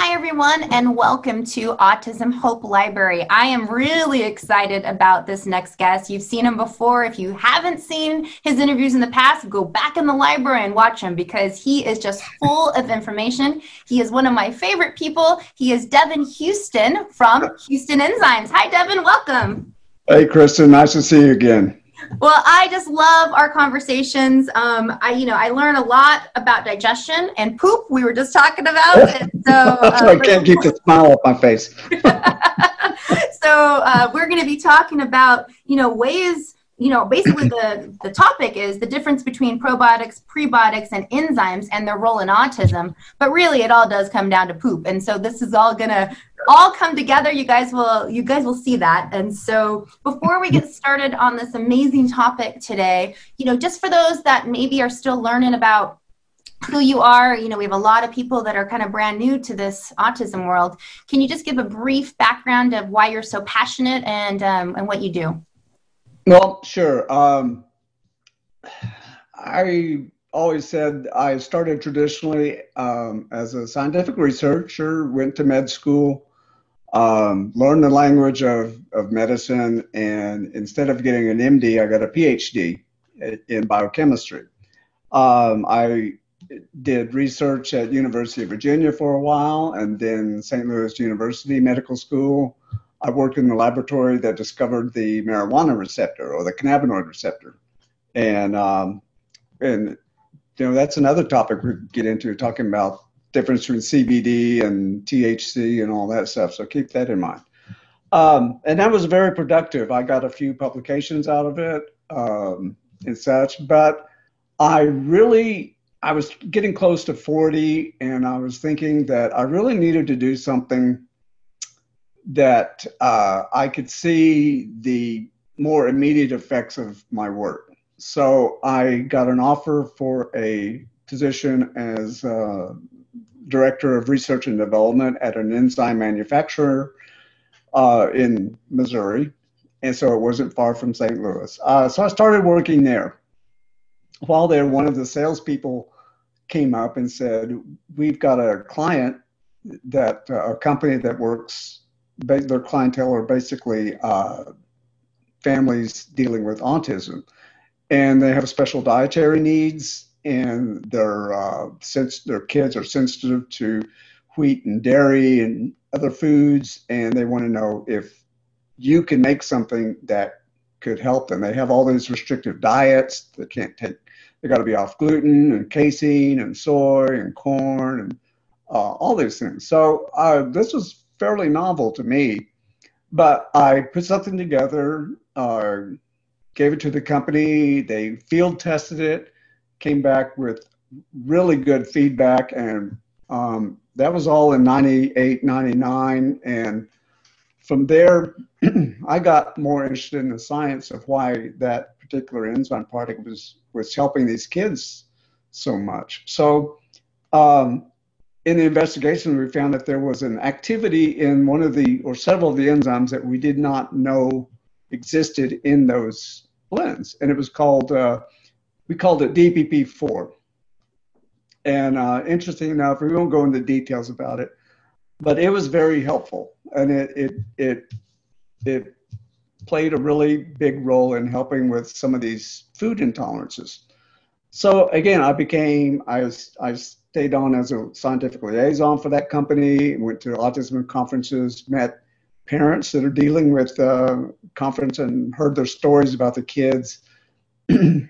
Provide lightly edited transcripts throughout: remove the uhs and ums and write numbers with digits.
Hi, everyone, and welcome to Autism Hope Library. I am really excited about this next guest. You've seen him before. If you haven't seen his interviews in the past, go back in the library and watch him because he is just full of information. He is one of my favorite people. He is Devin Houston from Houston Enzymes. Hi, Devin. Welcome. Hey, Kristen. Nice to see you again. Well, I just love our conversations. I learn a lot about digestion and poop. We were just talking about it. I can't keep the smile off my face. We're going to be talking about, ways, basically the topic is the difference between probiotics, prebiotics, and enzymes and their role in autism. But really, it all does come down to poop. And so this is all going to all come together. You guys will see that. And so before we get started on this amazing topic today, just for those that maybe are still learning about who you are, we have a lot of people that are kind of brand new to this autism world. Can you just give a brief background of why you're so passionate and what you do? Well, sure. I always said I started traditionally as a scientific researcher, went to med school, learned the language of medicine, and instead of getting an MD, I got a PhD in biochemistry. I did research at University of Virginia for a while, and then St. Louis University Medical School. I worked in the laboratory that discovered the marijuana receptor or the cannabinoid receptor, and that's another topic we get into, talking about difference between CBD and THC and all that stuff. So keep that in mind. And that was very productive. I got a few publications out of it and such, but I was getting close to 40, and I was thinking that I really needed to do something that I could see the more immediate effects of my work. So I got an offer for a position as Director of Research and Development at an enzyme manufacturer in Missouri. And so it wasn't far from St. Louis. So I started working there. While there, one of the salespeople came up and said, we've got a client a company that works, their clientele are basically families dealing with autism. And they have special dietary needs, and their kids are sensitive to wheat and dairy and other foods, and they want to know if you can make something that could help them. They have all these restrictive diets. They can't take. They got to be off gluten and casein and soy and corn and all these things. So this was fairly novel to me, but I put something together, gave it to the company. They field tested it, came back with really good feedback, and that was all in 98, 99. And from there, I got more interested in the science of why that particular enzyme product was helping these kids so much. So in the investigation, we found that there was an activity in one of or several of the enzymes that we did not know existed in those blends. And it was called, we called it DPP4. And interesting enough, we won't go into details about it, but it was very helpful. And it played a really big role in helping with some of these food intolerances. So again, I stayed on as a scientific liaison for that company, went to autism conferences, met parents that are dealing with conference and heard their stories about the kids. And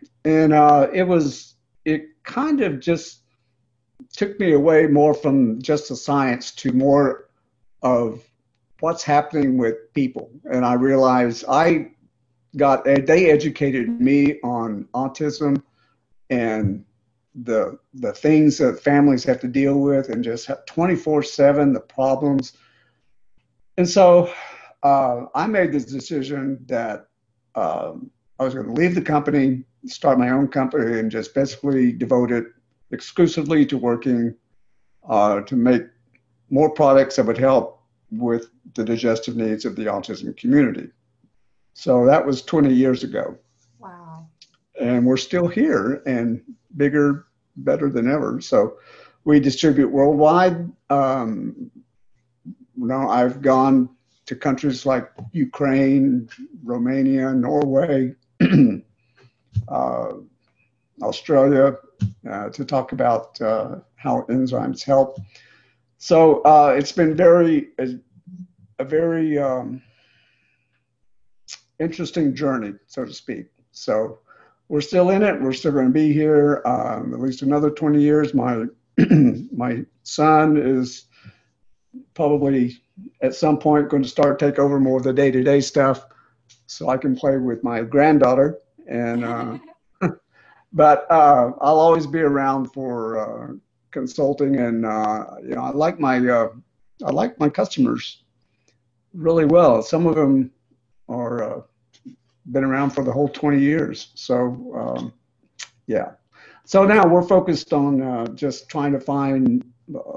it kind of just took me away more from just the science to more of what's happening with people. And I realized they educated me on autism and the things that families have to deal with, and just 24/7, the problems. And so I made this decision that I was going to leave the company, start my own company, and just basically devote it exclusively to working to make more products that would help with the digestive needs of the autism community. So that was 20 years ago. Wow. And we're still here and bigger, better than ever. So we distribute worldwide. I've gone to countries like Ukraine, Romania, Norway, uh, Australia, to talk about how enzymes help. So it's been a very interesting journey, so to speak. So we're still in it. We're still going to be here at least another 20 years. My my son is probably at some point going to start take over more of the day-to-day stuff, so I can play with my granddaughter. And but I'll always be around for consulting, and I like my customers really well. Some of them are been around for the whole 20 years. So yeah. So now we're focused on just trying to find,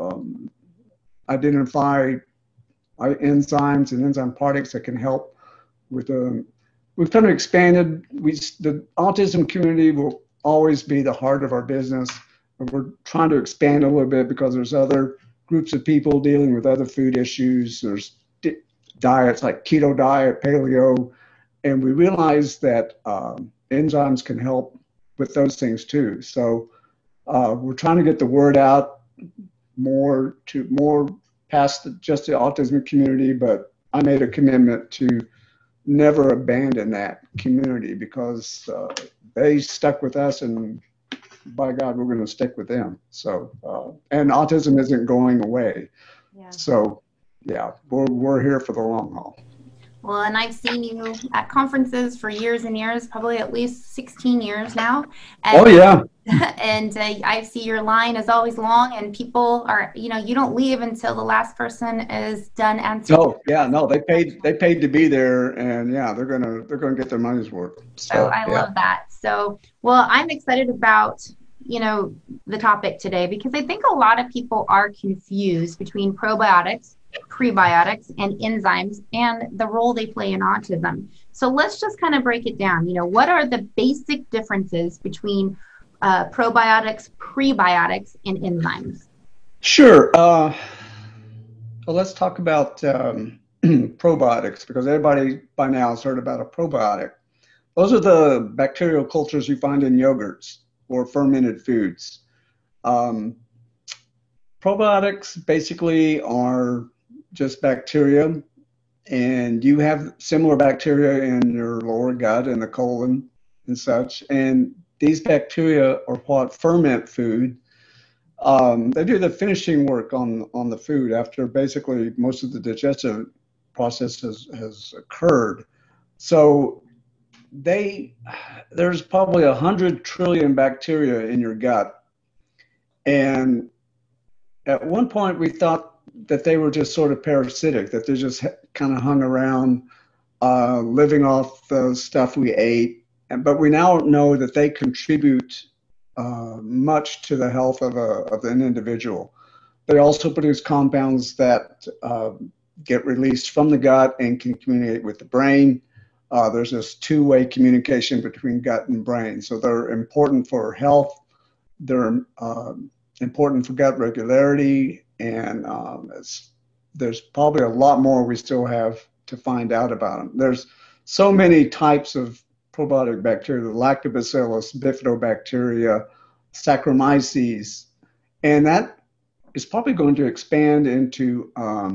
identify enzymes and enzyme products that can help with. We've kind of expanded. The autism community will always be the heart of our business, but we're trying to expand a little bit because there's other groups of people dealing with other food issues. There's diets like keto diet, paleo, and we realize that enzymes can help with those things too. So we're trying to get the word out more past just the autism community, but I made a commitment to never abandon that community because they stuck with us, and by God, we're going to stick with them. So and autism isn't going away. Yeah. So yeah, we're here for the long haul. Well, and I've seen you at conferences for years and years, probably at least 16 years now. And, oh, yeah. And I see your line is always long, and people are, you don't leave until the last person is done answering. Oh, yeah, no, they paid to be there, and yeah, they're gonna get their money's worth. So I love that. So, well, I'm excited about, the topic today because I think a lot of people are confused between probiotics, prebiotics, and enzymes and the role they play in autism. So let's just kind of break it down. What are the basic differences between probiotics, prebiotics, and enzymes? Sure. Well, let's talk about probiotics because everybody by now has heard about a probiotic. Those are the bacterial cultures you find in yogurts or fermented foods. Probiotics basically are just bacteria, and you have similar bacteria in your lower gut and the colon and such. And these bacteria are what ferment food. They do the finishing work on the food after basically most of the digestive process has occurred. So there's probably 100 trillion bacteria in your gut. And at one point we thought that they were just sort of parasitic, that they just kind of hung around living off the stuff we ate. But we now know that they contribute much to the health of an individual. They also produce compounds that get released from the gut and can communicate with the brain. There's this two-way communication between gut and brain. So they're important for health. They're important for gut regularity. And there's probably a lot more we still have to find out about them. There's so many types of probiotic bacteria, the lactobacillus, bifidobacteria, Saccharomyces, and that is probably going to expand into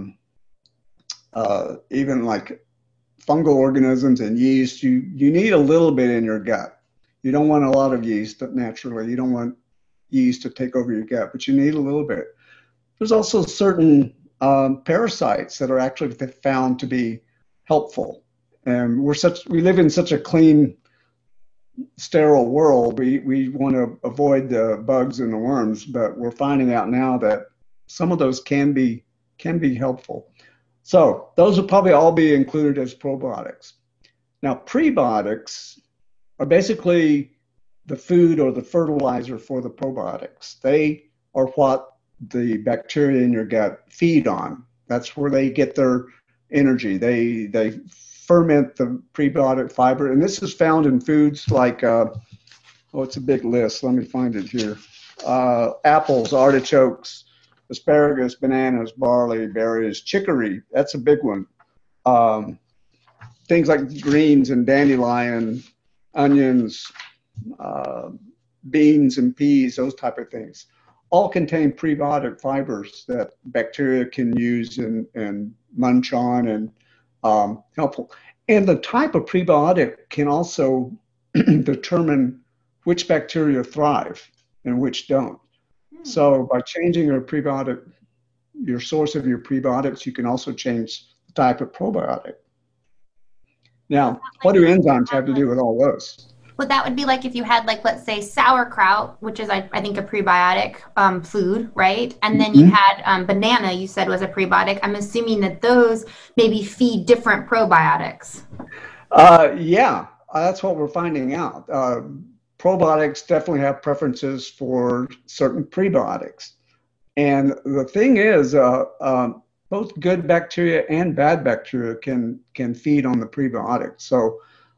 even like fungal organisms and yeast. You need a little bit in your gut. You don't want a lot of yeast naturally. You don't want yeast to take over your gut, but you need a little bit. There's also certain parasites that are actually found to be helpful. And we live in such a clean, sterile world. We want to avoid the bugs and the worms, but we're finding out now that some of those can be helpful. So those will probably all be included as probiotics. Now, prebiotics are basically the food or the fertilizer for the probiotics. They are what the bacteria in your gut feed on. That's where they get their energy. They ferment the prebiotic fiber, and this is found in foods like it's a big list. Let me find it here. Apples, artichokes, asparagus, bananas, barley, berries, chicory. That's a big one. Um, Things like greens and dandelion, onions, uh, beans and peas, those type of things, all contain prebiotic fibers that bacteria can use and munch on and helpful. And the type of prebiotic can also determine which bacteria thrive and which don't. So by changing your source of your prebiotics, you can also change the type of probiotic. Now, what do enzymes have to do with all those? Well, that would be like if you had, like, let's say sauerkraut, which is, I think, a prebiotic food, right? And then you had banana, you said was a prebiotic. I'm assuming that those maybe feed different probiotics. Yeah, that's what we're finding out. Probiotics definitely have preferences for certain prebiotics. And the thing is, both good bacteria and bad bacteria can feed on the prebiotics. So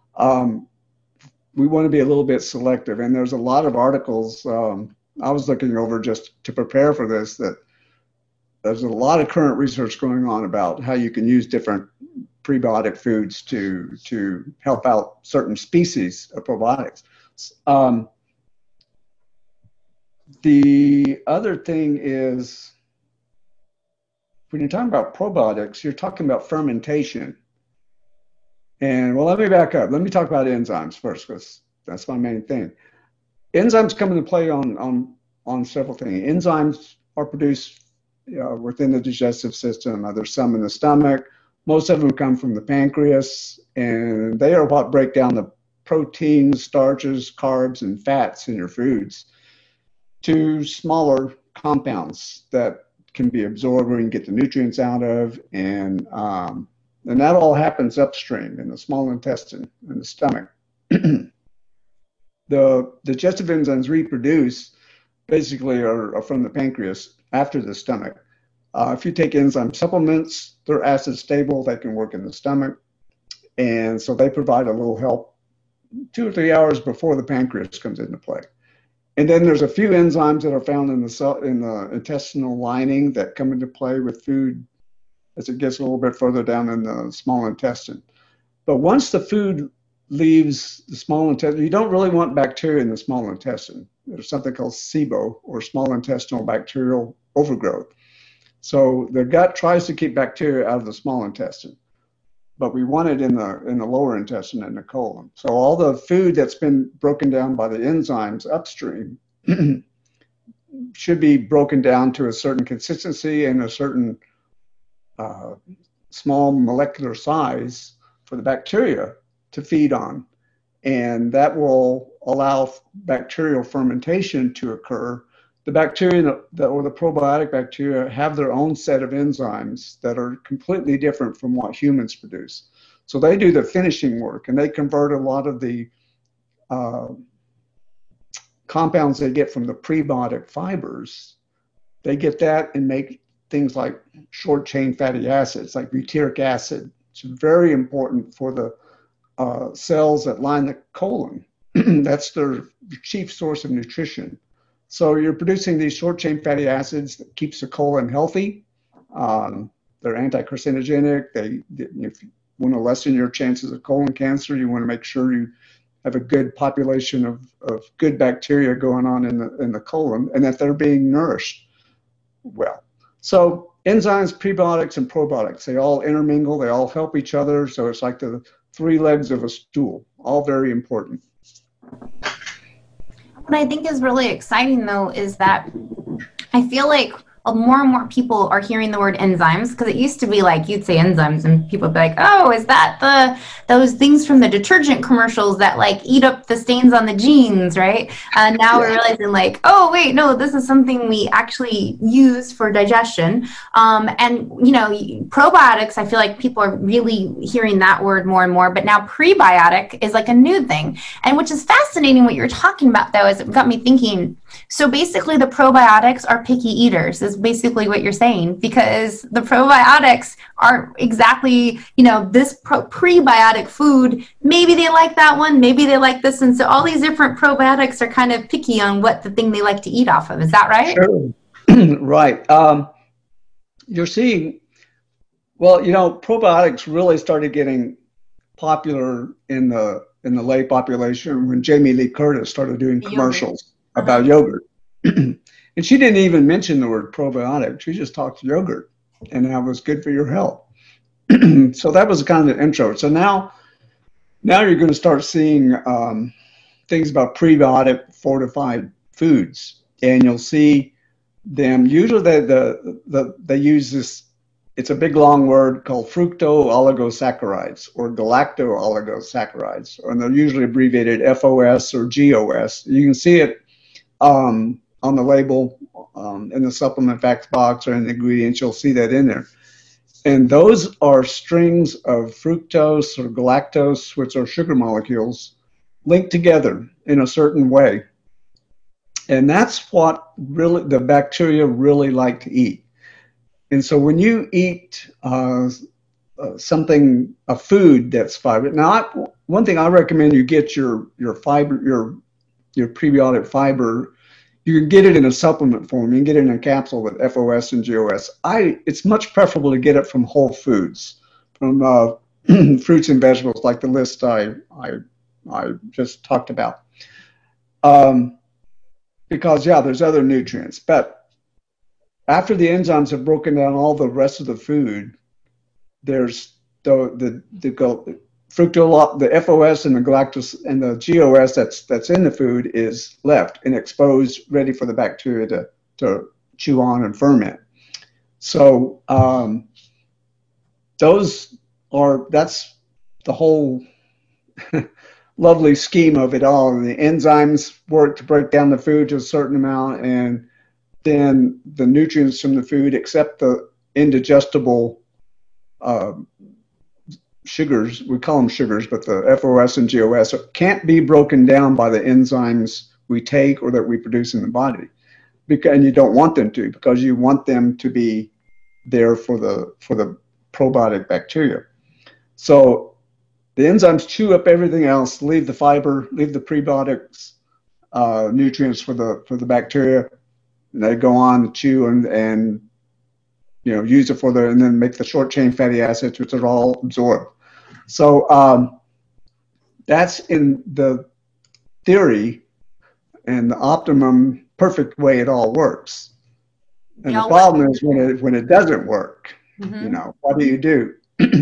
we want to be a little bit selective. And there's a lot of articles I was looking over just to prepare for this, that there's a lot of current research going on about how you can use different prebiotic foods to help out certain species of probiotics. The other thing is, when you're talking about probiotics, you're talking about fermentation. And well, let me back up. Let me talk about enzymes first, because that's my main thing. Enzymes come into play on several things. Enzymes are produced within the digestive system. There's some in the stomach. Most of them come from the pancreas, and they are what break down the proteins, starches, carbs, and fats in your foods to smaller compounds that can be absorbed where you can get the nutrients out of, and that all happens upstream in the small intestine, in the stomach. The digestive enzymes reproduce basically are from the pancreas after the stomach. If you take enzyme supplements, they're acid stable, they can work in the stomach, and so they provide a little help 2 or 3 hours before the pancreas comes into play. And then there's a few enzymes that are found in the intestinal lining that come into play with food as it gets a little bit further down in the small intestine. But once the food leaves the small intestine, you don't really want bacteria in the small intestine. There's something called SIBO, or small intestinal bacterial overgrowth. So the gut tries to keep bacteria out of the small intestine, but we want it in the lower intestine, in the colon. So all the food that's been broken down by the enzymes upstream should be broken down to a certain consistency and a certain small molecular size for the bacteria to feed on. And that will allow bacterial fermentation to occur. The bacteria or the probiotic bacteria have their own set of enzymes that are completely different from what humans produce. So they do the finishing work, and they convert a lot of the compounds they get from the prebiotic fibers. They get that and make things like short chain fatty acids, like butyric acid. It's very important for the cells that line the colon. That's their chief source of nutrition. So you're producing these short chain fatty acids that keeps the colon healthy. They're anti-carcinogenic. If you want to lessen your chances of colon cancer, you want to make sure you have a good population of good bacteria going on in the colon, and that they're being nourished well. So enzymes, prebiotics, and probiotics, they all intermingle. They all help each other. So it's like the 3 legs of a stool, all very important. What I think is really exciting, though, is that I feel like more and more people are hearing the word enzymes, because it used to be like you'd say enzymes and people would be like, oh, is that those things from the detergent commercials that like eat up the stains on the jeans, right? And now we're realizing like, oh, wait, no, this is something we actually use for digestion. And, probiotics, I feel like people are really hearing that word more and more, but now prebiotic is like a new thing. And which is fascinating what you're talking about, though, is it got me thinking. So basically the probiotics are picky eaters, is basically what you're saying, because the probiotics aren't exactly, this prebiotic food. Maybe they like that one, maybe they like this. And so all these different probiotics are kind of picky on what the thing they like to eat off of. Is that right? Sure. Right. You're seeing, well, probiotics really started getting popular in the lay population when Jamie Lee Curtis started doing The yogurt. commercials Uh-huh. about yogurt. And she didn't even mention the word probiotic. She just talked yogurt and how it was good for your health. So that was kind of the intro. So now you're going to start seeing things about prebiotic fortified foods, and you'll see them. Usually, they use this. It's a big long word called fructooligosaccharides or galacto-oligosaccharides, and they're usually abbreviated FOS or GOS. You can see it on the label, in the supplement facts box or in the ingredients. You'll see that in there. And those are strings of fructose or galactose, which are sugar molecules, linked together in a certain way. And that's what really the bacteria really like to eat. And so when you eat a food that's fiber. Now, one thing I recommend you get your fiber, your prebiotic fiber. You can get it in a supplement form. You can get it in a capsule with FOS and GOS. It's much preferable to get it from whole foods, from fruits and vegetables, like the list I just talked about. Um, because yeah, there's other nutrients, but after the enzymes have broken down all the rest of the food, there's the FOS and the galactose and the GOS that's in the food is left and exposed, ready for the bacteria to chew on and ferment. So that's the whole lovely scheme of it all. And the enzymes work to break down the food to a certain amount, and then the nutrients from the food, except the indigestible uh, sugars, we call them sugars, but the FOS and GOS can't be broken down by the enzymes we take or that we produce in the body. And you don't want them to, because you want them to be there for the probiotic bacteria. So the enzymes chew up everything else, leave the fiber, leave the prebiotics nutrients for the bacteria, and they go on to chew and use it and then make the short chain fatty acids, which are all absorbed. So that's in the theory and the optimum perfect way it all works. And the problem is when it doesn't work. Mm-hmm. What do you do?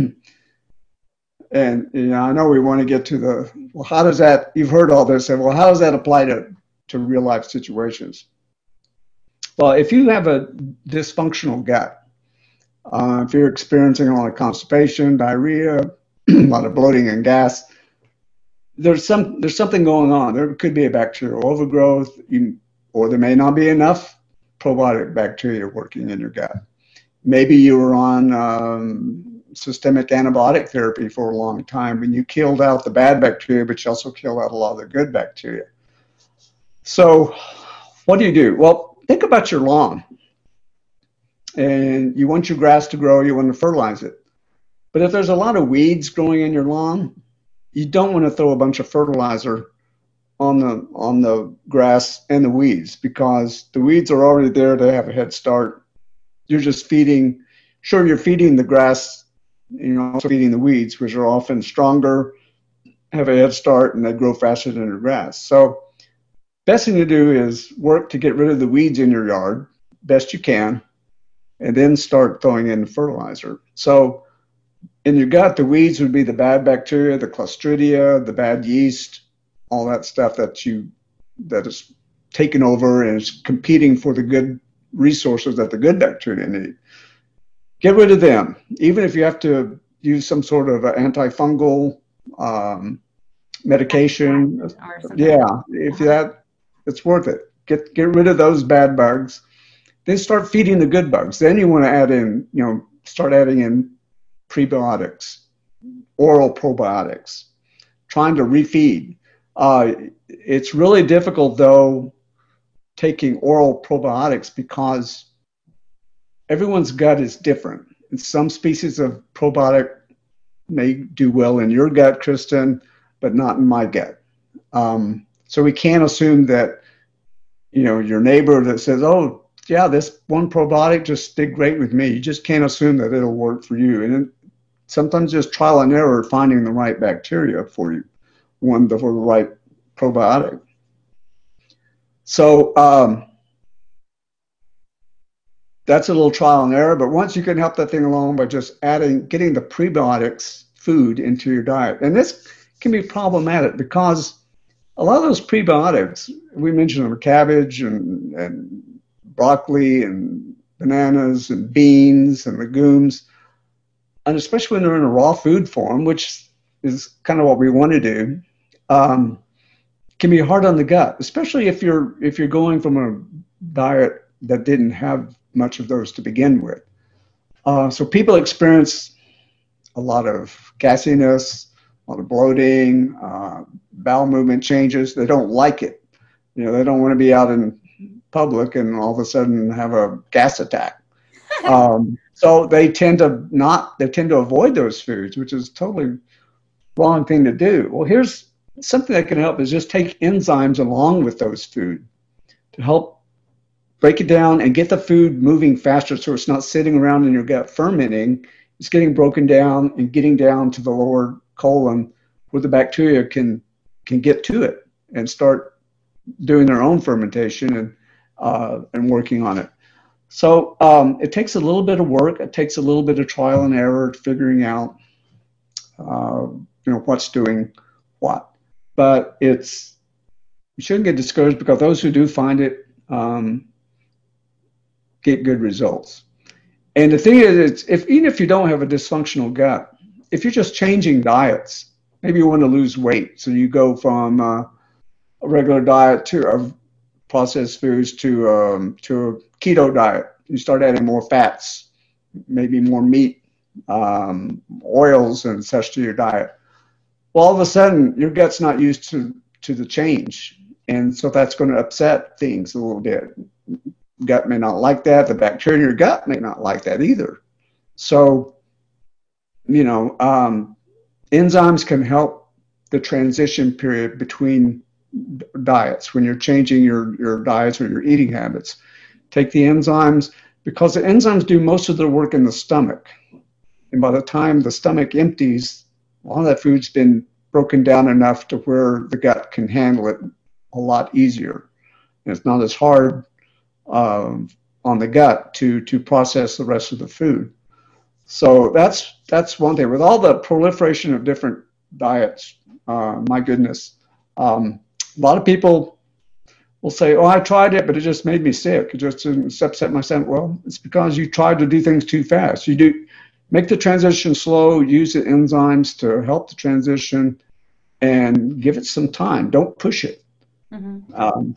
And I know we want to get to how does that, you've heard all this, and well, how does that apply to real life situations? Well, if you have a dysfunctional gut, if you're experiencing a lot of constipation, diarrhea, a lot of bloating and gas, there's something going on. There could be a bacterial overgrowth, or there may not be enough probiotic bacteria working in your gut. Maybe you were on systemic antibiotic therapy for a long time and you killed out the bad bacteria, but you also killed out a lot of the good bacteria. So what do you do? Well, think about your lawn. And you want your grass to grow, you want to fertilize it. But if there's a lot of weeds growing in your lawn, you don't want to throw a bunch of fertilizer on the grass and the weeds, because the weeds are already there to have a head start. You're just feeding the grass, you're also feeding the weeds, which are often stronger, have a head start, and they grow faster than the grass. So best thing to do is work to get rid of the weeds in your yard best you can, and then start throwing in fertilizer. So in your gut, the weeds would be the bad bacteria, the Clostridia, the bad yeast, all that stuff that is taken over and is competing for the good resources that the good bacteria need. Get rid of them, even if you have to use some sort of antifungal medication. Yeah, it's worth it. Get rid of those bad bugs. Then start feeding the good bugs. Then you want to start adding in prebiotics, oral probiotics, trying to refeed. It's really difficult, though, taking oral probiotics, because everyone's gut is different. And some species of probiotic may do well in your gut, Kristen, but not in my gut. So we can't assume that, your neighbor that says, oh, yeah, this one probiotic just did great with me. You just can't assume that it'll work for you. And sometimes just trial and error finding the right bacteria for you, one for the right probiotic. So that's a little trial and error, but once you can help that thing along by just getting the prebiotics food into your diet. And this can be problematic because a lot of those prebiotics, we mentioned them, cabbage and broccoli and bananas and beans and legumes, and especially when they're in a raw food form, which is kind of what we want to do, can be hard on the gut, especially if you're going from a diet that didn't have much of those to begin with. So people experience a lot of gassiness, a lot of bloating, bowel movement changes. They don't like it. They don't want to be out in public and all of a sudden have a gas attack. So they tend to avoid those foods, which is totally wrong thing to do. Well, here's something that can help is just take enzymes along with those food to help break it down and get the food moving faster so it's not sitting around in your gut fermenting. It's getting broken down and getting down to the lower colon where the bacteria can get to it and start doing their own fermentation and working on it. So it takes a little bit of work. It takes a little bit of trial and error, figuring out what's doing what. But you shouldn't get discouraged because those who do find it get good results. And the thing is, even if you don't have a dysfunctional gut, if you're just changing diets, maybe you want to lose weight, so you go from a regular diet of processed foods to a keto diet. You start adding more fats, maybe more meat, oils and such to your diet. Well, all of a sudden, your gut's not used to the change. And so that's going to upset things a little bit. Gut may not like that. The bacteria in your gut may not like that either. So, enzymes can help the transition period between diets when you're changing your diets or your eating habits. Take the enzymes, because the enzymes do most of their work in the stomach. And by the time the stomach empties, a lot of that food's been broken down enough to where the gut can handle it a lot easier. And it's not as hard on the gut to process the rest of the food. So that's one thing. With all the proliferation of different diets, my goodness, a lot of people will say, "Oh, I tried it, but it just made me sick. It just upset my stomach." Well, it's because you tried to do things too fast. Make the transition slow, use the enzymes to help the transition, and give it some time. Don't push it. Mm-hmm.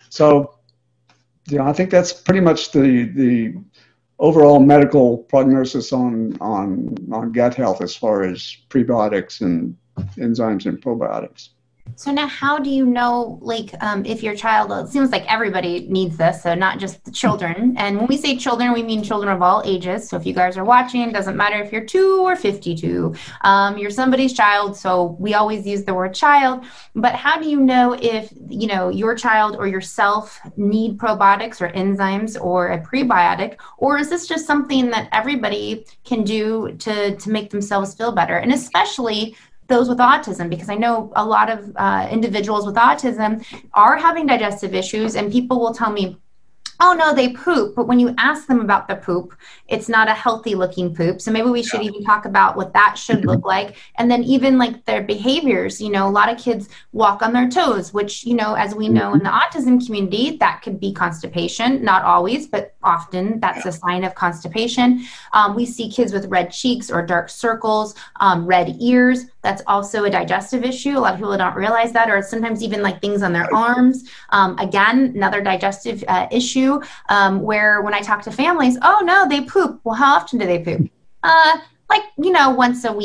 I think that's pretty much the overall medical prognosis on gut health as far as prebiotics and enzymes and probiotics. So now how do you know, if your child, it seems like everybody needs this, so not just the children. And when we say children, we mean children of all ages. So if you guys are watching, it doesn't matter if you're 2 or 52, you're somebody's child. So we always use the word child. But how do you know if, your child or yourself need probiotics or enzymes or a prebiotic? Or is this just something that everybody can do to make themselves feel better? And especially those with autism, because I know a lot of individuals with autism are having digestive issues, and people will tell me, "Oh no, they poop." But when you ask them about the poop, it's not a healthy looking poop. So maybe we should even talk about what that should look like. And then even their behaviors, a lot of kids walk on their toes, which, as we know in the autism community, that could be constipation. Not always, but often that's a sign of constipation. We see kids with red cheeks or dark circles, red ears. That's also a digestive issue. A lot of people don't realize that, or sometimes even things on their arms. Again, another digestive issue where when I talk to families, "Oh no, they poop." Well, how often do they poop? Once a week.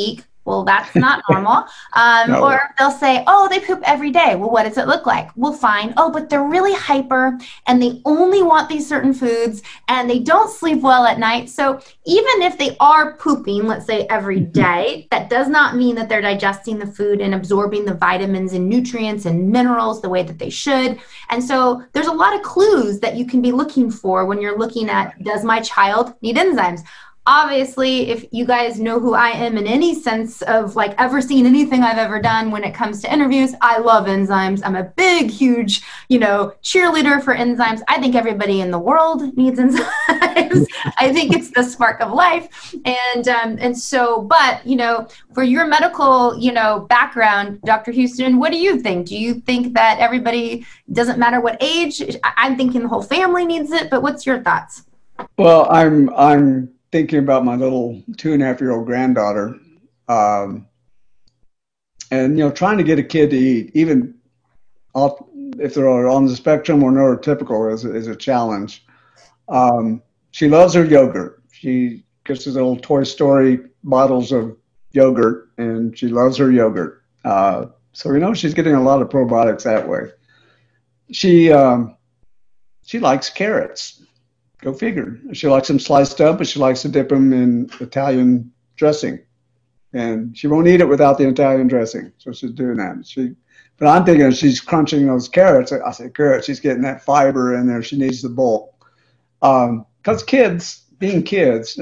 Well, that's not normal. No. Or they'll say, oh, they poop every day. Well, what does it look like? We'll find, oh, but they're really hyper and they only want these certain foods and they don't sleep well at night. So even if they are pooping, let's say every day, that does not mean that they're digesting the food and absorbing the vitamins and nutrients and minerals the way that they should. And so there's a lot of clues that you can be looking for when you're looking at, does my child need enzymes? Obviously, if you guys know who I am in any sense of like ever seen anything I've ever done when it comes to interviews, I love enzymes. I'm a big, huge, cheerleader for enzymes. I think everybody in the world needs enzymes. I think it's the spark of life. And so, but, for your medical, background, Dr. Houston, what do you think? Do you think that everybody, doesn't matter what age? I'm thinking the whole family needs it, but what's your thoughts? Well, I'm thinking about my little 2.5-year-old granddaughter, um, and trying to get a kid to eat, even if they're on the spectrum or neurotypical, is a challenge. She loves her yogurt. She gets these little Toy Story bottles of yogurt, and she loves her yogurt. So she's getting a lot of probiotics that way. She she likes carrots. Go figure. She likes them sliced up, but she likes to dip them in Italian dressing, and she won't eat it without the Italian dressing. So she's doing that. But I'm thinking she's crunching those carrots. I say, carrots. She's getting that fiber in there. She needs the bulk. Because kids, being kids,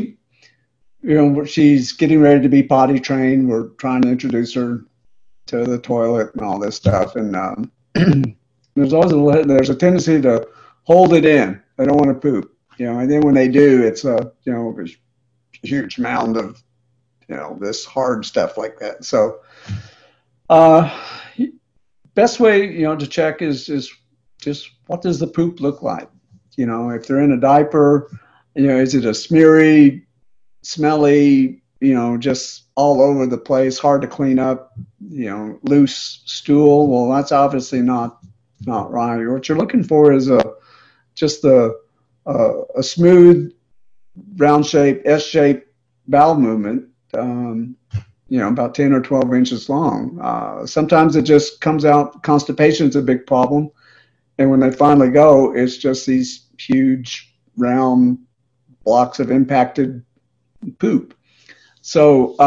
she's getting ready to be potty trained. We're trying to introduce her to the toilet and all this stuff, and there's a tendency to hold it in. They don't want to poop, and then when they do, it's a huge mound of this hard stuff like that. So, uh, best way to check is just what does the poop look like? If they're in a diaper, is it a smeary, smelly, just all over the place, hard to clean up, loose stool? Well, that's obviously not right. What you're looking for is a smooth, round shape, S shaped bowel movement, about 10 or 12 inches long. Sometimes it just comes out, constipation is a big problem. And when they finally go, it's just these huge, round blocks of impacted poop. So,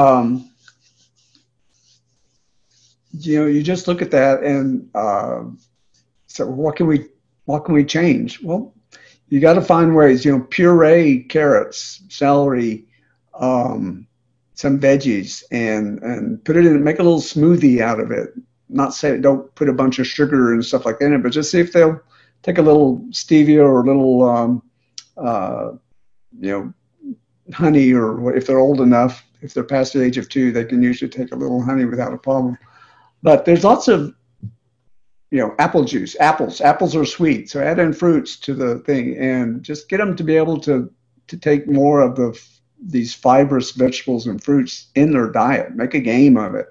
you just look at that and so what can we change? Well, you got to find ways, puree carrots, celery, some veggies, and put it in, make a little smoothie out of it. Not say don't put a bunch of sugar and stuff like that in it, but just see if they'll take a little stevia or a little, honey, or if they're old enough, if they're past the age of 2, they can usually take a little honey without a problem. But there's lots of apple juice. Apples are sweet, so add in fruits to the thing, and just get them to be able to take more of these fibrous vegetables and fruits in their diet. Make a game of it.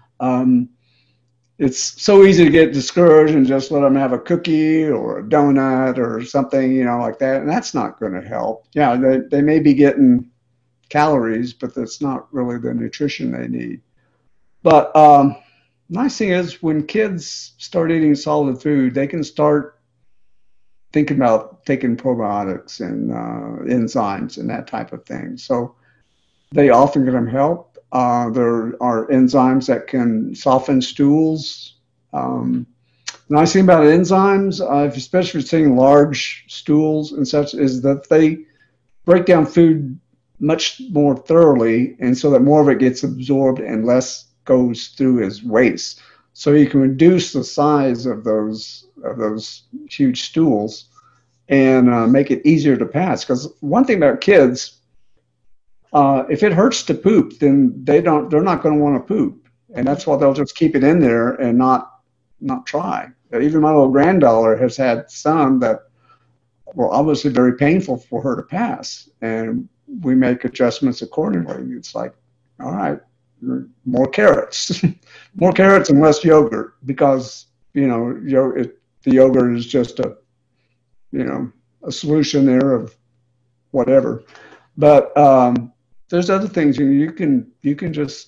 It's so easy to get discouraged and just let them have a cookie or a donut or something, like that, and that's not going to help. Yeah, they may be getting calories, but that's not really the nutrition they need. But nice thing is when kids start eating solid food, they can start thinking about taking probiotics and enzymes and that type of thing. So they often get them help. There are enzymes that can soften stools. The nice thing about enzymes, especially seeing large stools and such, is that they break down food much more thoroughly, and so that more of it gets absorbed and less goes through as waste. So you can reduce the size of those huge stools and make it easier to pass. Because one thing about kids, if it hurts to poop, then they're not going to want to poop, and that's why they'll just keep it in there and not try. Even my little granddaughter has had some that were obviously very painful for her to pass, and we make adjustments accordingly. It's like, all right, more carrots, more carrots and less yogurt, because the yogurt is just a solution there of whatever. But there's other things you can just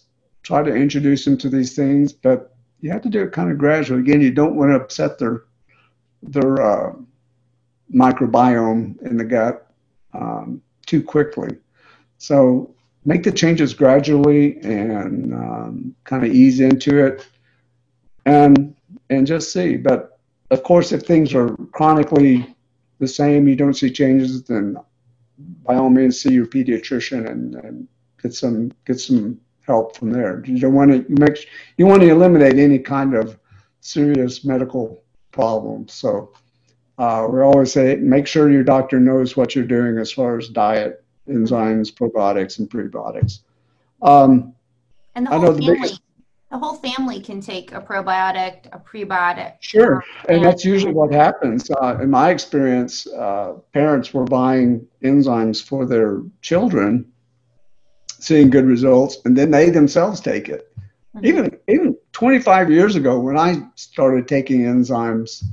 try to introduce them to these things, but you have to do it kind of gradually. Again, you don't want to upset their microbiome in the gut too quickly. So make the changes gradually and kind of ease into it, and just see. But of course, if things are chronically the same, you don't see changes, then by all means see your pediatrician and get some help from there. You don't want to you want to eliminate any kind of serious medical problems. So we always say make sure your doctor knows what you're doing as far as diet, enzymes, probiotics, and prebiotics. And I know the family, biggest. the whole family can take a probiotic, a prebiotic. Sure, and And that's usually what happens. In my experience, parents were buying enzymes for their children, seeing good results, and then they themselves take it. Even 25 years ago, when I started taking enzymes,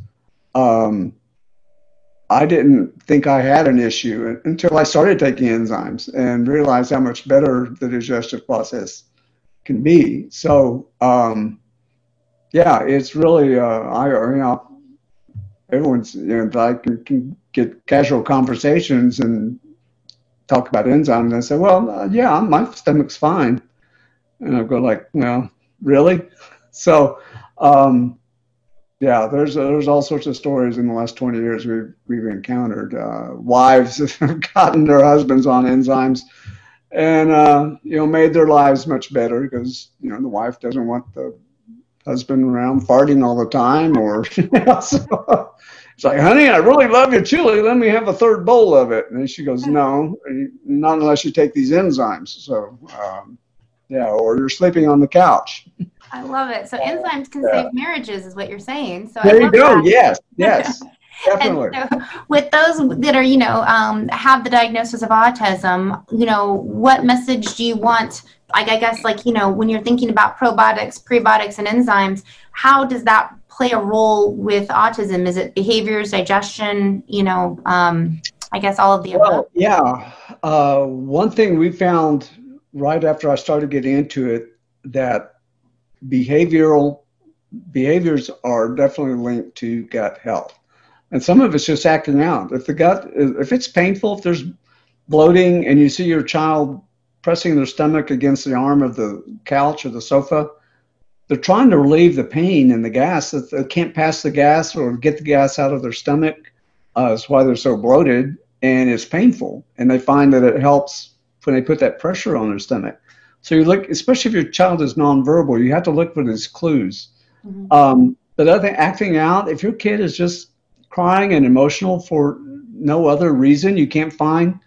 I didn't think I had an issue until I started taking enzymes and realized how much better the digestive process can be. So, yeah, it's really everyone's I can get casual conversations and talk about enzymes, and I say, well, yeah, my stomach's fine, and I go like, well, really? So, yeah, there's all sorts of stories in the last 20 years we've encountered. Wives have gotten their husbands on enzymes, and made their lives much better because the wife doesn't want the husband around farting all the time, or so it's like, honey, I really love your chili. Let me have a third bowl of it. And she goes, no, not unless you take these enzymes. So, yeah, or you're sleeping on the couch. I love it. So enzymes can save marriages, is what you're saying. So I There you love go. that. Yes, And definitely. so with those that are, have the diagnosis of autism, what message do you want? Like, I guess, like, when you're thinking about probiotics, prebiotics, and enzymes, how does that play a role with autism? Is it behaviors, digestion, I guess all of the above? Well, yeah. One thing we found right after I started getting into it, that behavioral behaviors are definitely linked to gut health. And some of it's just acting out. If it's painful, if there's bloating and you see your child pressing their stomach against the arm of the couch or the sofa, they're trying to relieve the pain and the gas that they can't pass the gas or get the gas out of their stomach. That's why they're so bloated, and it's painful. And they find that it helps when they put that pressure on their stomach. So you look, especially if your child is nonverbal, you have to look for these clues. But other than acting out, if your kid is just crying and emotional for no other reason you can't find,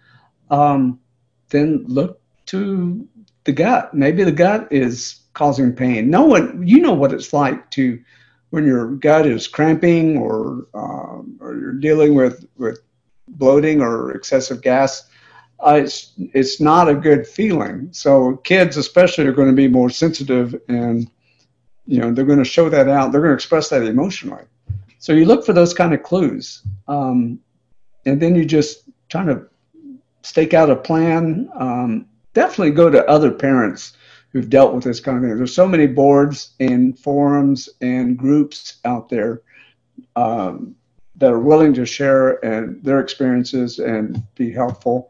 then look to the gut. Maybe the gut is causing pain. You know what it's like to when your gut is cramping, or you're dealing with bloating or excessive gas. It's not a good feeling. So kids especially are going to be more sensitive, and they're going to show that out. They're going to express that emotionally. So you look for those kind of clues, and then you just try to stake out a plan. Definitely go to other parents who've dealt with this kind of thing. There's so many boards and forums and groups out there that are willing to share and their experiences and be helpful.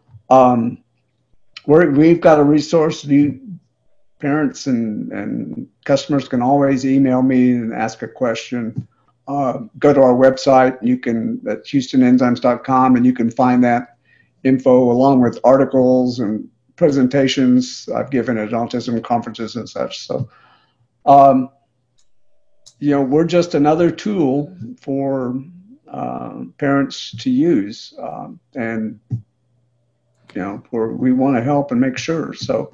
We've got a resource. Parents and customers can always email me and ask a question. Go to our website. At HoustonEnzymes.com, and you can find that info along with articles and presentations I've given at autism conferences and such. So, we're just another tool for parents to use, and we want to help and make sure. So,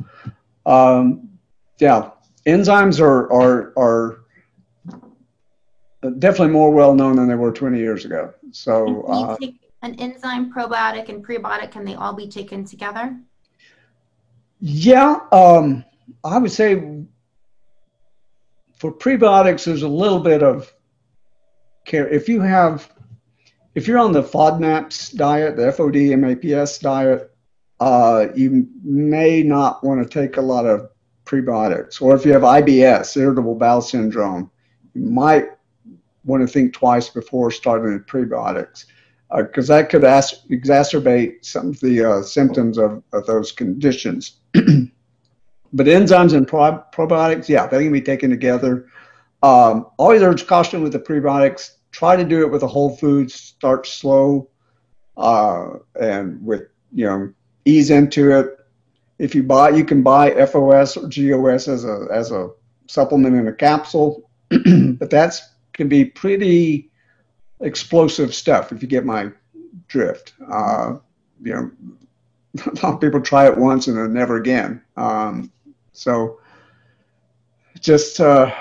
yeah, enzymes are definitely more well known than they were 20 years ago. So, can you take an enzyme, probiotic, and prebiotic? Can they all be taken together? yeah, I would say for prebiotics, there's a little bit of care. If you're on the FODMAPs diet, the FODMAPs diet, you may not want to take a lot of prebiotics. Or if you have IBS, irritable bowel syndrome, you might want to think twice before starting with prebiotics, because that could exacerbate some of the symptoms of those conditions. But enzymes and probiotics, yeah, they can be taken together. Always urge caution with the prebiotics. Try to do it with a whole foods. Start slow, and with, ease into it. If you can buy FOS or GOS as a supplement in a capsule, but can be pretty explosive stuff if you get my drift. A lot of people try it once and then never again. So just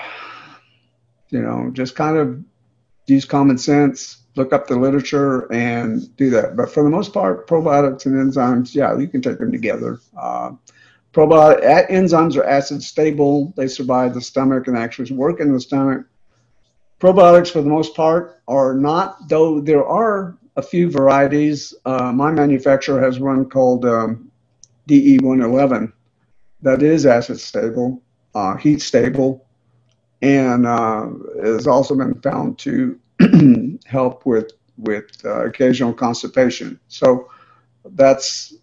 just kind of use common sense, look up the literature, and do that. But for the most part, probiotics and enzymes, yeah, you can take them together. Probiotic enzymes are acid stable. They survive the stomach and actually work in the stomach. Probiotics, for the most part, are not, though there are a few varieties. My manufacturer has one called DE111 that is acid stable, heat stable, and has also been found to help with occasional constipation. So that's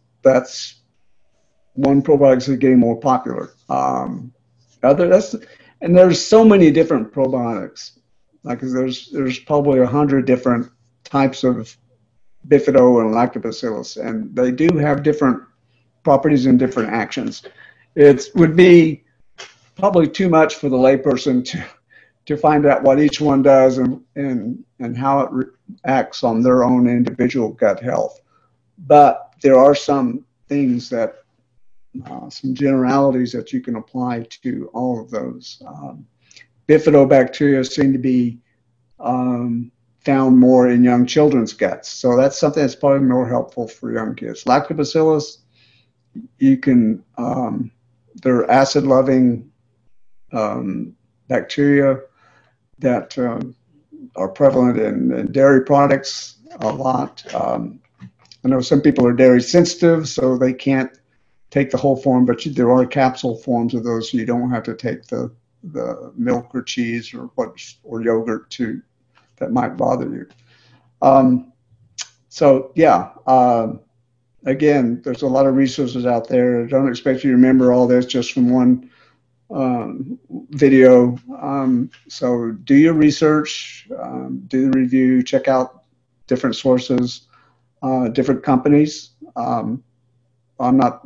one probiotic that's getting more popular. And there's so many different probiotics. Like there's probably 100 different types of Bifido and Lactobacillus, and they do have different properties and different actions. It would be probably too much for the layperson to find out what each one does and how it acts on their own individual gut health. But there are some things that, some generalities that you can apply to all of those. Bifidobacteria seem to be found more in young children's guts. So that's something that's probably more helpful for young kids. Lactobacillus, you can, they're acid-loving bacteria that are prevalent in dairy products a lot. I know some people are dairy sensitive, so they can't take the whole form, but there are capsule forms of those, so you don't have to take the milk or cheese or yogurt that might bother you. So yeah, again, there's a lot of resources out there. Don't expect you to remember all this just from one video. So do your research, do the review, check out different sources, different companies. I'm not,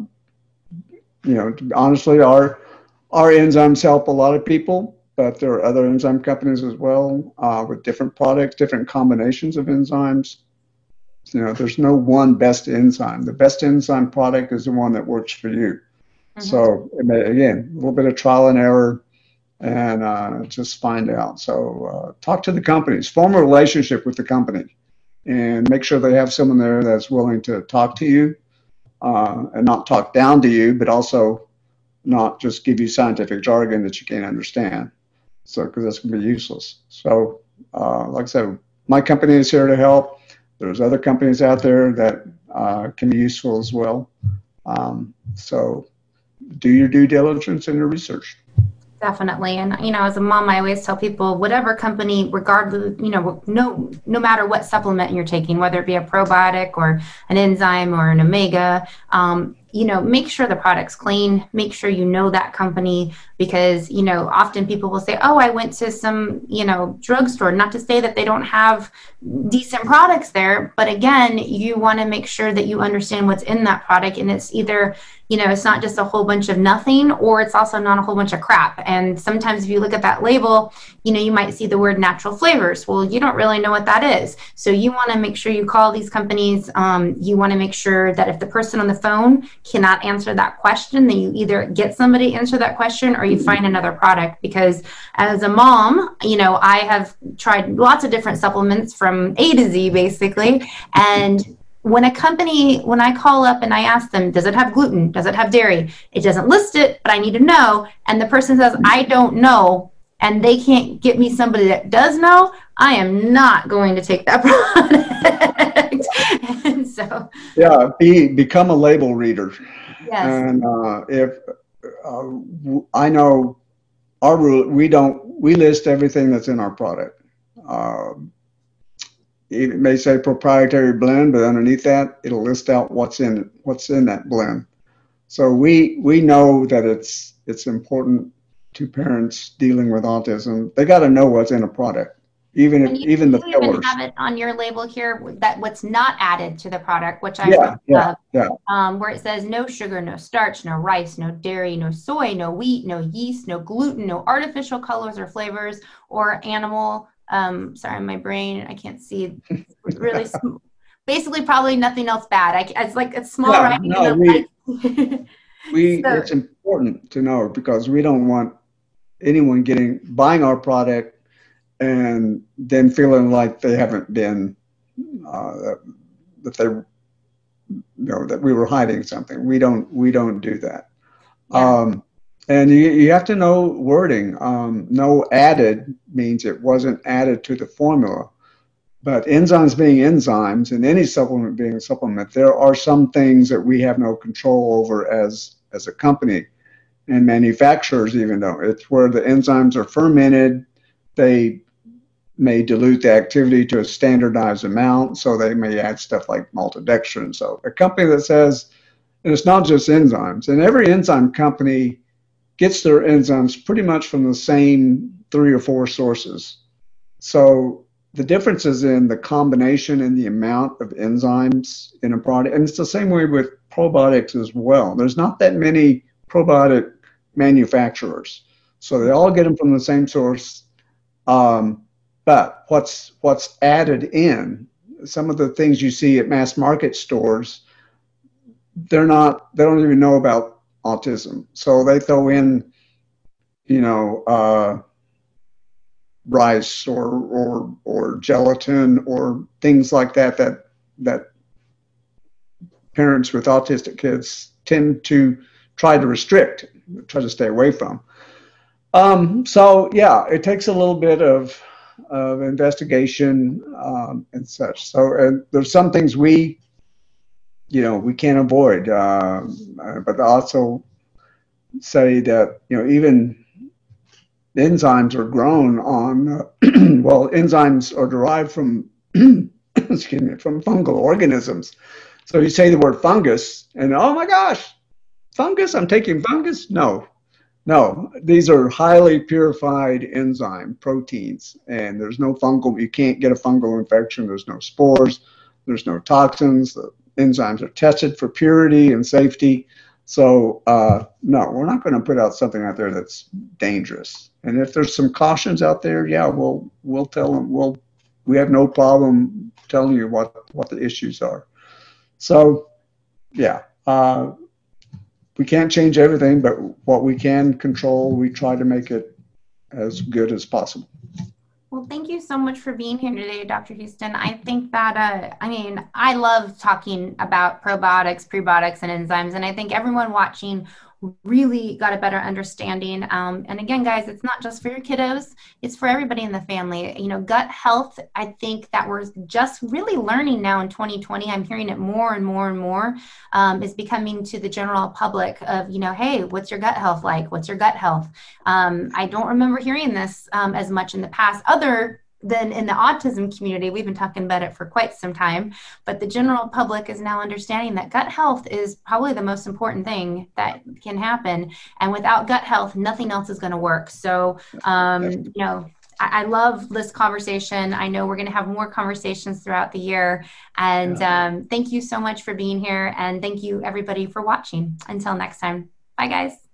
honestly, our enzymes help a lot of people, but there are other enzyme companies as well, with different products, different combinations of enzymes. There's no one best enzyme. The best enzyme product is the one that works for you. Mm-hmm. So again, a little bit of trial and error, and just find out. So talk to the companies, form a relationship with the company, and make sure they have someone there that's willing to talk to you, and not talk down to you, but also not just give you scientific jargon that you can't understand. So, because that's going to be useless. So, like I said, my company is here to help. There's other companies out there that can be useful as well. So do your due diligence and your research. Definitely. And, as a mom, I always tell people, whatever company, regardless, no matter what supplement you're taking, whether it be a probiotic or an enzyme or an omega, make sure the product's clean, make sure that company, because, often people will say, oh, I went to some, drugstore, not to say that they don't have decent products there. But again, you want to make sure that you understand what's in that product. And it's either, it's not just a whole bunch of nothing, or it's also not a whole bunch of crap. And sometimes if you look at that label, you might see the word natural flavors. Well, you don't really know what that is. So you want to make sure you call these companies. You want to make sure that if the person on the phone cannot answer that question, then you either get somebody to answer that question or you find another product. Because as a mom, I have tried lots of different supplements from A to Z, basically. And when I call up and I ask them, does it have gluten? Does it have dairy? It doesn't list it, but I need to know. And the person says, I don't know, and they can't get me somebody that does know, I am not going to take that product. And so, yeah, become a label reader. Yes. And if I know our rule, we list everything that's in our product. Uh, it may say proprietary blend, but underneath that, it'll list out what's in that blend. So we know that it's important to parents dealing with autism. They got to know what's in a product, And even the you even fillers. have it on your label here that what's not added to the product, which I really Yeah, yeah, love, yeah, where it says no sugar, no starch, no rice, no dairy, no soy, no wheat, no yeast, no gluten, no artificial colors or flavors, or animal. Sorry, my brain, I can't see really. Basically, probably nothing else bad. It's like it's small yeah. writing in No, the light. it's So important to know because we don't want anyone buying our product and then feeling like they haven't been uh, that they that we were hiding something. We don't do that. yeah, Um, and you have to know wording. No added means it wasn't added to the formula. But enzymes being enzymes and any supplement being a supplement, there are some things that we have no control over as a company and manufacturers, even though it's where the enzymes are fermented, they may dilute the activity to a standardized amount. So they may add stuff like maltodextrin. So a company that says, and it's not just enzymes, and every enzyme company gets their enzymes pretty much from the same 3 or 4 sources. So the difference is in the combination and the amount of enzymes in a product. And it's the same way with probiotics as well. There's not that many probiotic manufacturers. So they all get them from the same source. Um, but what's added in, some of the things you see at mass market stores, they don't even know about autism. So they throw in, you know, rice or gelatin or things like that parents with autistic kids tend to try to restrict, try to stay away from. So yeah, it takes a little bit of investigation and such. So there's some things we can't avoid, but also say that even enzymes are grown on well, enzymes are derived from excuse me, from fungal organisms. So you say the word fungus and oh my gosh, fungus, I'm taking fungus. No, these are highly purified enzyme proteins, and there's no fungal, you can't get a fungal infection. There's no spores, there's no toxins. The enzymes are tested for purity and safety. So, no, we're not going to put out something out there that's dangerous. And if there's some cautions out there, yeah, we'll tell them. We have no problem telling you what the issues are. So, yeah, we can't change everything, but what we can control, we try to make it as good as possible. well, thank you so much for being here today, Dr. Houston. I think that, I love talking about probiotics, prebiotics, and enzymes, and I think everyone watching really got a better understanding. And again, guys, it's not just for your kiddos, it's for everybody in the family. Gut health, I think that we're just really learning now in 2020. I'm hearing it more and more and more, is becoming to the general public of, hey, what's your gut health like? What's your gut health? I don't remember hearing this as much in the past, other than in the autism community. We've been talking about it for quite some time, but the general public is now understanding that gut health is probably the most important thing that can happen. And without gut health, nothing else is going to work. So, I love this conversation. I know we're going to have more conversations throughout the year. And thank you so much for being here. And thank you, everybody, for watching. Until next time. Bye, guys.